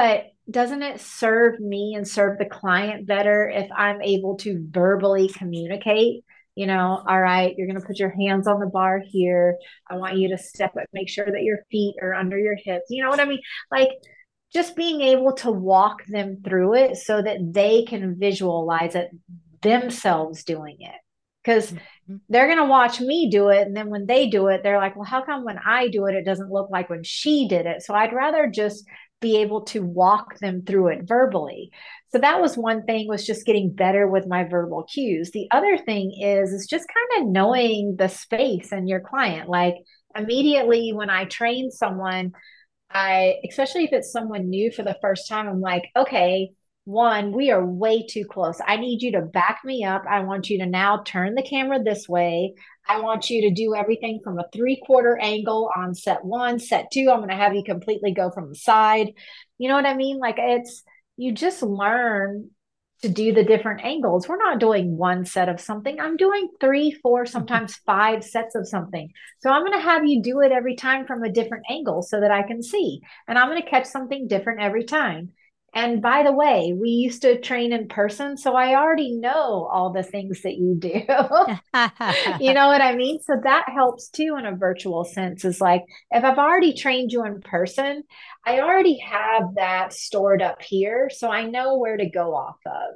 doesn't it serve me and serve the client better if I'm able to verbally communicate? You know, all right, you're going to put your hands on the bar here. I want you to step up, make sure that your feet are under your hips. You know what I mean? Like just being able to walk them through it so that they can visualize it themselves doing it. Because
Mhm.
they're going to watch me do it. And then when they do it, they're like, well, how come when I do it, it doesn't look like when she did it? So I'd rather just be able to walk them through it verbally. So that was one thing, was just getting better with my verbal cues. The other thing is is just kind of knowing the space and your client. Like immediately when I train someone, I, especially if it's someone new for the first time, I'm like, okay, one, we are way too close. I need you to back me up. I want you to now turn the camera this way. I want you to do everything from a three quarter angle on set one, set two. I'm going to have you completely go from the side. You know what I mean? Like it's, you just learn to do the different angles. We're not doing one set of something. I'm doing three, four, sometimes five sets of something. So I'm going to have you do it every time from a different angle so that I can see. And I'm going to catch something different every time. And by the way, we used to train in person, so I already know all the things that you do. You know what I mean? So that helps too in a virtual sense, is like if I've already trained you in person, I already have that stored up here. So I know where to go off of.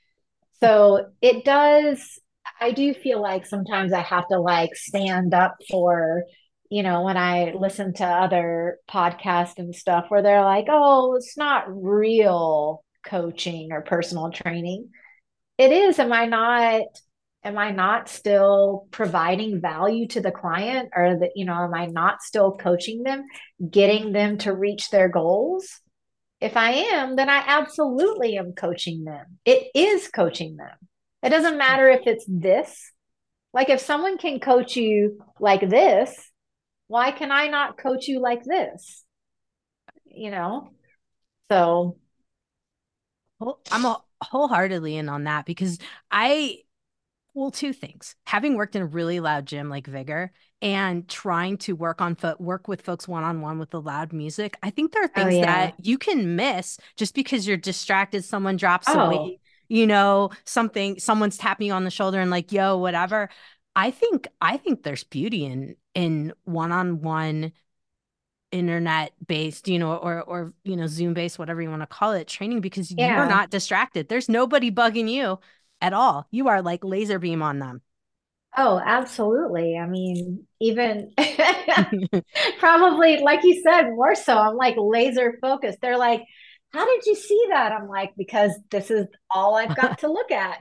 So it does, I do feel like sometimes I have to like stand up for, you know, when I listen to other podcasts and stuff where they're like, oh, it's not real coaching or personal training. It is. Am I not, am I not still providing value to the client, or that, you know, am I not still coaching them, getting them to reach their goals? If I am, then I absolutely am coaching them. It is coaching them. It doesn't matter if it's this. Like if someone can coach you like this, why can I not coach you like this? You know? So,
Whole- I'm a, wholeheartedly in on that because I, well, two things. Having worked in a really loud gym like Vigor and trying to work on foot, work with folks one on one with the loud music, I think there are
oh
things
yeah.
that you can miss just because you're distracted. Someone drops a
Oh,
weight, you know, something, someone's tapping you on the shoulder and like, yo, whatever. I think, I think there's beauty in in one on one internet based, you know, or or you know, Zoom based, whatever you want to call it, training because you are
yeah.
not distracted. There's nobody bugging you at all. You are like laser beam on them.
Oh, absolutely. I mean, even probably, like you said, more so. I'm like laser focused. They're like, how did you see that? I'm like, because this is all I've got to look at.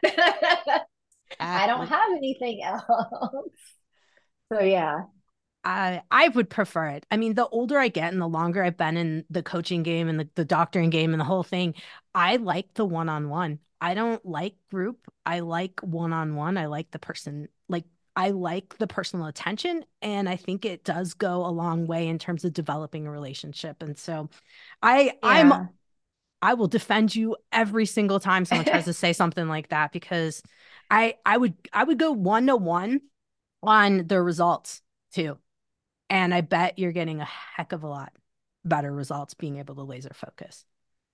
I don't
Exactly.
have anything else. So yeah.
I I would prefer it. I mean, the older I get and the longer I've been in the coaching game and the, the doctoring game and the whole thing, I like the one-on-one. I don't like group. I like one-on-one. I like the person, like I like the personal attention. And I think it does go a long way in terms of developing a relationship. And so I I'm
Yeah.
I will defend you every single time someone tries to say something like that because I I would I would go one to one on the results too. And I bet you're getting a heck of a lot better results being able to laser focus.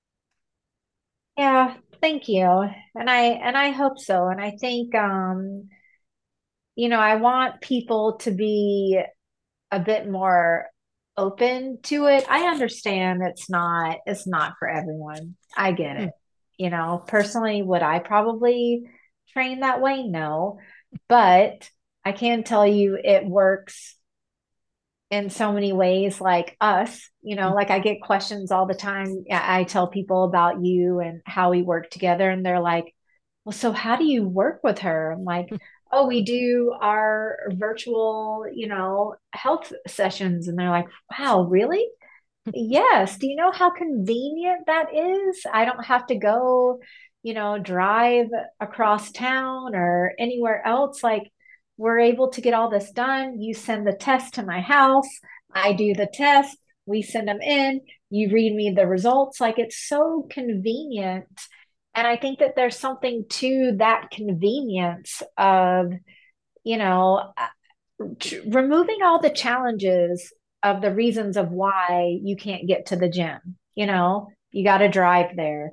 Yeah, thank you. And I and I hope so. And I think um, you know, I want people to be a bit more open to it. I understand it's not it's not for everyone. I get
Hmm.
it. You know, personally, would I probably train that way? No. But I can tell you it works in so many ways, like us, you know, like I get questions all the time. I tell people about you and how we work together, and they're like, well, so how do you work with her? I'm like, oh, we do our virtual, you know, health sessions. And they're like, wow, really? Yes. Do you know how convenient that is? I don't have to go, you know, drive across town or anywhere else. Like, we're able to get all this done. You send the test to my house, I do the test, we send them in, you read me the results. Like, it's so convenient. And I think that there's something to that convenience of, you know, removing all the challenges of the reasons of why you can't get to the gym. You know, You got to drive there.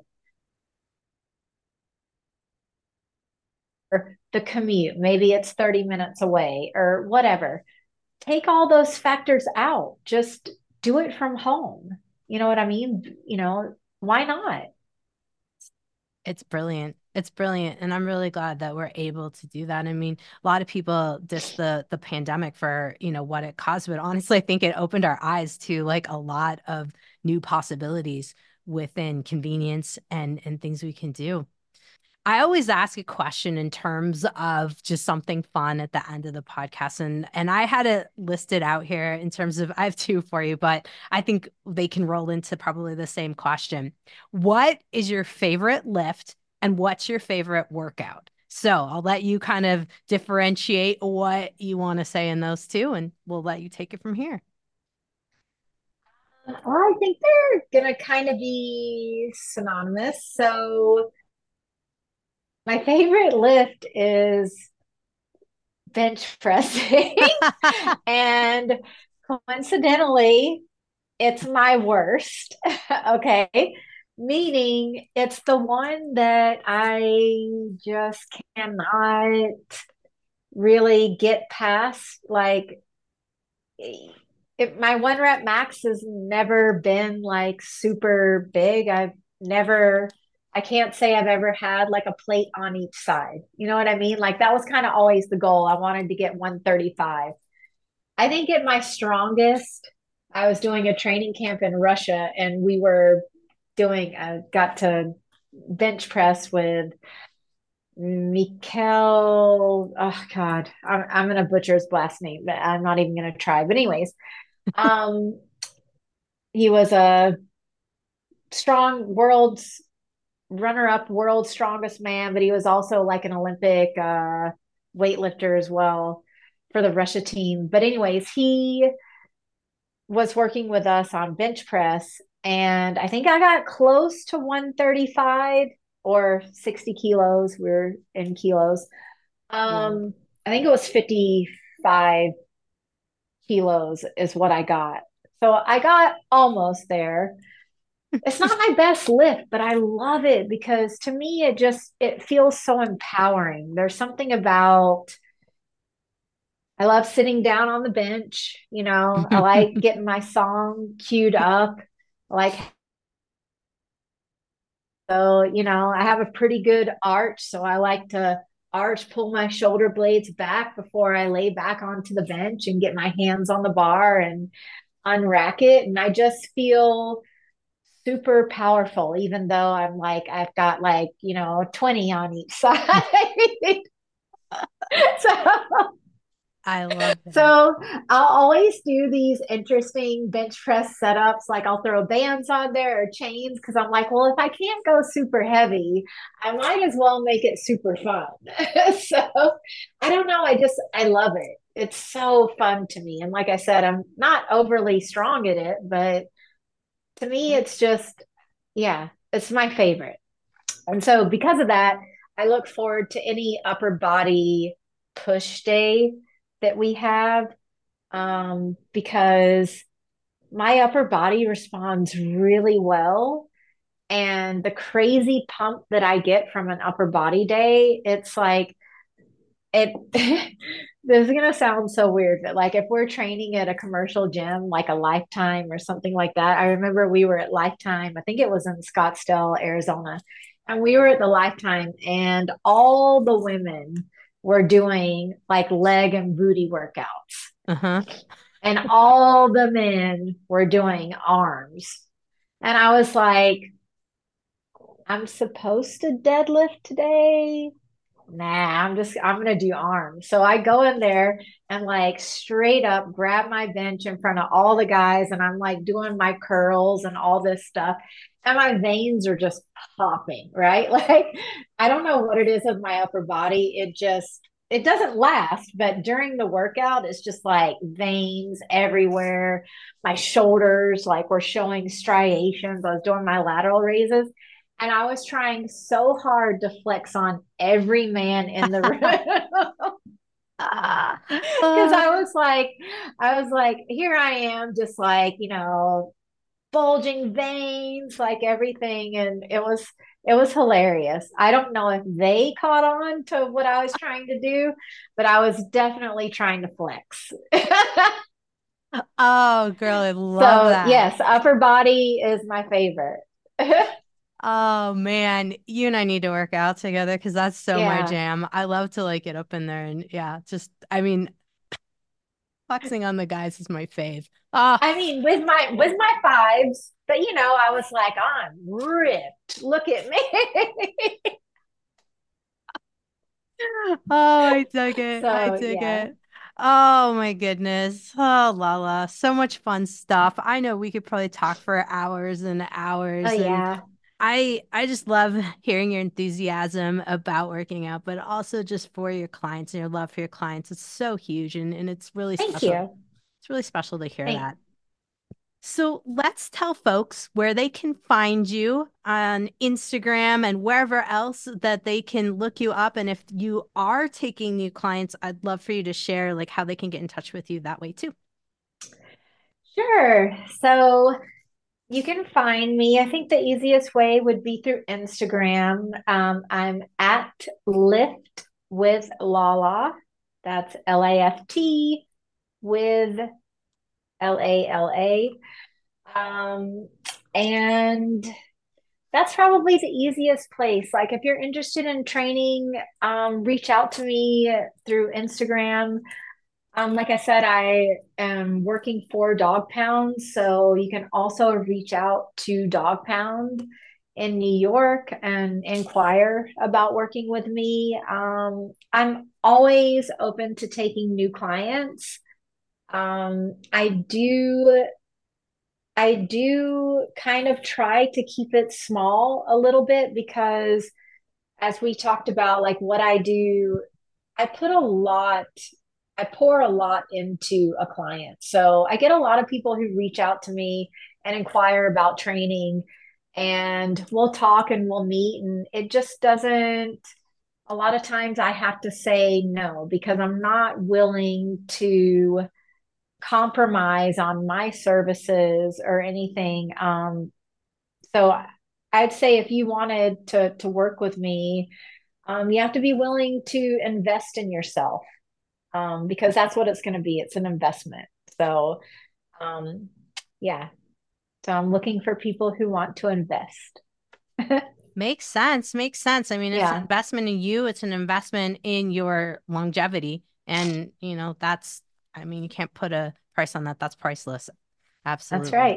Or the commute, maybe it's thirty minutes away or whatever. Take all those factors out. Just do it from home. You know what I mean? You know, why not?
It's brilliant. It's brilliant. And I'm really glad that we're able to do that. I mean, a lot of people diss the the pandemic for, you know, what it caused, but honestly, I think it opened our eyes to like a lot of new possibilities within convenience and and things we can do. I always ask a question in terms of just something fun at the end of the podcast. And and I had it listed out here in terms of I have two for you, but I think they can roll into probably the same question. What is your favorite lift and what's your favorite workout? So I'll let you kind of differentiate what you want to say in those two, and we'll let you take it from here.
Well, I think they're going to kind of be synonymous. So, my favorite lift is bench pressing. And coincidentally, it's my worst. Okay. Meaning it's the one that I just cannot really get past. Like, it, my one rep max has never been like super big. I've never, I can't say I've ever had like a plate on each side. You know what I mean? Like that was kind of always the goal. I wanted to get one thirty-five. I think at my strongest, I was doing a training camp in Russia and we were doing, I got to bench press with Mikhail. Oh God, I'm, I'm going to butcher his last name, but I'm not even going to try. But anyways, um, he was a strong world's runner-up, world's strongest man, but he was also like an Olympic uh, weightlifter as well for the Russia team. But anyways, he was working with us on bench press, and I think I got close to one thirty-five or sixty kilos. We're in kilos.
Whoa.
Um, I think it was fifty-five kilos is what I got. So I got almost there. It's not my best lift, but I love it because to me it just it feels so empowering. There's something about I love sitting down on the bench, you know. I like getting my song queued up. I like so, you know, I have a pretty good arch, so I like to arch, pull my shoulder blades back before I lay back onto the bench and get my hands on the bar and unrack it. And I just feel super powerful, even though I'm like, I've got like, you know, twenty on each side. so,
I love that.
so I'll always do these interesting bench press setups. Like I'll throw bands on there or chains because I'm like, well, if I can't go super heavy, I might as well make it super fun. so I don't know. I just, I love it. It's so fun to me. And like I said, I'm not overly strong at it, but to me, it's just, yeah, it's my favorite. And so, because of that, I look forward to any upper body push day that we have um, because my upper body responds really well. And the crazy pump that I get from an upper body day, it's like, it this is gonna sound so weird, but like if we're training at a commercial gym, like a Lifetime or something like that. I remember we were at Lifetime, I think it was in Scottsdale, Arizona, and we were at the Lifetime, and all the women were doing like leg and booty workouts,
Uh-huh.
and all the men were doing arms. And I was like, I'm supposed to deadlift today. Nah, I'm just I'm gonna do arms. So I go in there and like straight up grab my bench in front of all the guys and I'm like doing my curls and all this stuff. And my veins are just popping, right? Like I don't know what it is with my upper body. It just it doesn't last, but during the workout, it's just like veins everywhere. My shoulders like were showing striations. I was doing my lateral raises. And I was trying so hard to flex on every man in the room
Ah,
because
uh,
I was like, I was like, here I am, just like, you know, bulging veins, like everything. And it was, it was hilarious. I don't know if they caught on to what I was trying to do, but I was definitely trying to flex.
Oh, girl, I love
So
that.
yes, upper body is my favorite.
Oh man, you and I need to work out together because that's so my
Yeah.
jam. I love to like get up in there and yeah, just I mean, flexing on the guys is my fave. Ah,
I mean, with my with my fives, but you know, I was like, I'm ripped. Look at me.
oh, I took it. I
So
took
yeah.
it. Oh my goodness. Oh, Lala. So much fun stuff. I know we could probably talk for hours and
Oh
hours and
yeah.
I I just love hearing your enthusiasm about working out, but also just for your clients and your love for your clients. It's so huge and, and it's really
Thank
special.
you.
It's really special to hear
Thank
that. So let's tell folks where they can find you on Instagram and wherever else that they can look you up. And if you are taking new clients, I'd love for you to share like how they can get in touch with you that way too.
Sure. So you can find me. I think the easiest way would be through Instagram. Um, I'm at Lift with Lala. That's L A F T with L A L A. Um, and that's probably the easiest place. Like if you're interested in training, um, reach out to me through Instagram. Um, like I said, I am working for Dog Pound, so you can also reach out to Dog Pound in New York and inquire about working with me. Um, I'm always open to taking new clients. Um, I do I do kind of try to keep it small a little bit because as we talked about, like what I do, I put a lot, I pour a lot into a client. So I get a lot of people who reach out to me and inquire about training, and we'll talk and we'll meet. And it just doesn't, a lot of times I have to say no because I'm not willing to compromise on my services or anything. Um, so I'd say if you wanted to to work with me, um, you have to be willing to invest in yourself, um, because that's what it's going to be. It's an investment. So um, yeah. So I'm looking for people who want to invest.
Makes sense. Makes sense. I mean, it's an
Yeah,
investment in you, it's an investment in your longevity. And, you know, that's, I mean, you can't put a price on that. That's priceless.
that's
Absolutely.
right.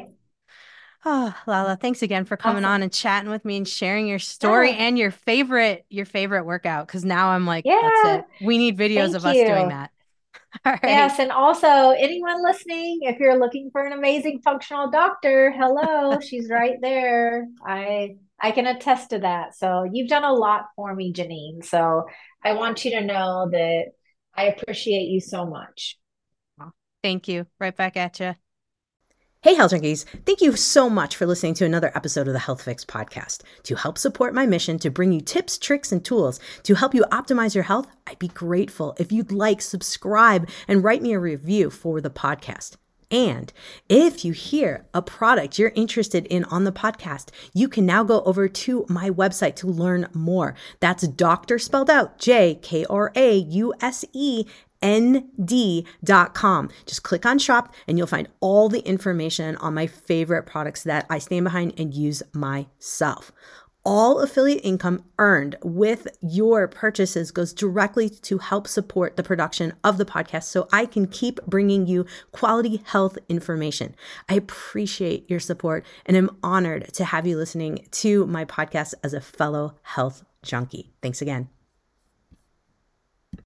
Oh, Lala, thanks again for coming on
Awesome.
and chatting with me and sharing your story
No,
and your favorite your favorite workout. Because now I'm like, that's
yeah,
it. We need videos
thank
of us doing
you.
that. All right.
Yes, and also anyone listening, if you're looking for an amazing functional doctor, hello, she's right there. I I can attest to that. So you've done a lot for me, Janine. So I want you to know that I appreciate you so much.
Well, thank you. Right back at you.
Hey, Health Junkies. Thank you so much for listening to another episode of the Health Fix podcast. To help support my mission to bring you tips, tricks, and tools to help you optimize your health, I'd be grateful if you'd like, subscribe, and write me a review for the podcast. And if you hear a product you're interested in on the podcast, you can now go over to my website to learn more. That's doctor spelled out J K R A U S E N D dot com. Just click on shop and you'll find all the information on my favorite products that I stand behind and use myself. All affiliate income earned with your purchases goes directly to help support the production of the podcast so I can keep bringing you quality health information. I appreciate your support and am honored to have you listening to my podcast as a fellow health junkie. Thanks again.